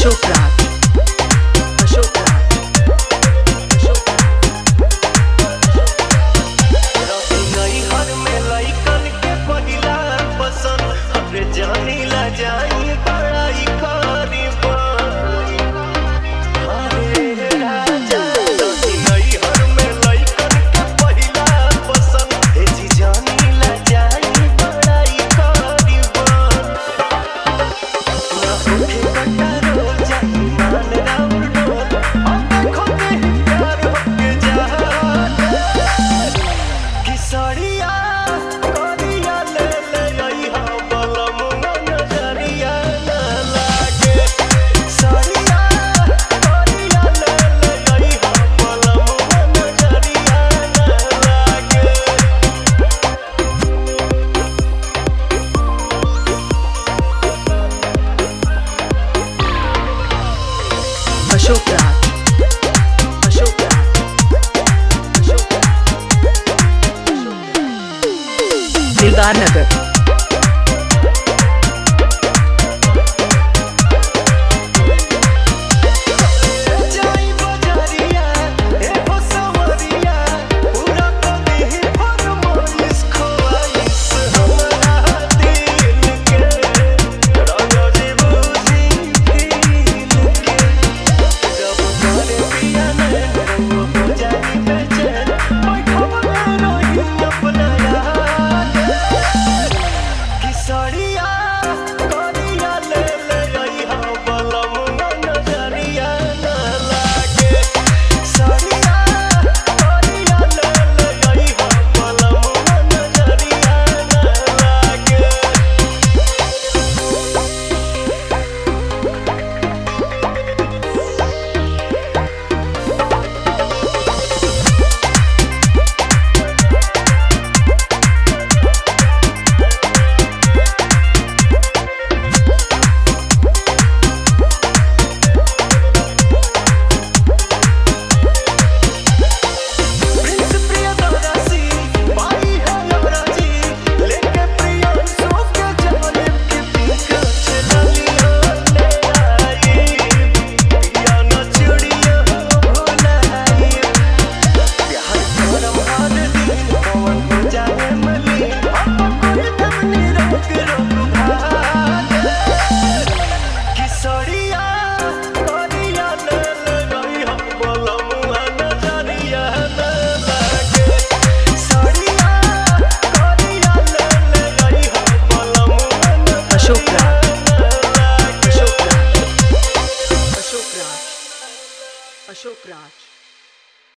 अशोक राज, अशोक राज, अशोक नैहर में लइकन के पहिला पसंद हमरे जानीला जाई पढ़ाई करी अरे राजा नैहर में लइकन के पहिला पसंद हे जी जानीला जाई पढ़ाई करी ना उठे कटारो जाई मान राउर डोल अब खोते प्यार होके जा किसरिया करिया ले ले अइहा बलमुआ नजरिया ना लागे सरिया करिया ले ले अइहा बलमुआ नजरिया ना लागे अशोक राज, अशोक राज, अशोक दिलदार नगर, जाई बजरिया ए हो सवरिया पूरा कभी फरमाइश ख्वाइश हमरा दिल के राजा जी बुझी दिल के जब करे पिया ने वो हो जाई बेचैन बैठा रही अपना याद किसरिया करिया ले ले अइहा बलमुआ नजरिया ना लागे सरिया करिया ले ले अइहा बलमुआ नजरिया ना लागे प्रिंस प्रियदर्शी भाई है नवराजी लेके प्रियांशु के जालिब की पिंक चलिया ले आई पिया न चुड़िया भुलाई प्यार करम हाल दिन पवन हो जाए मली अब कोई दमनी रंग रंग भाग किसरिया करिया ले ले गई हम बलमुआ नजरिया ना लागे सरिया करिया ले ले गई हम बलमुआ अशोक राज, नजरिया ना लागे अशोक राज, अशोक राज, अशोक राज।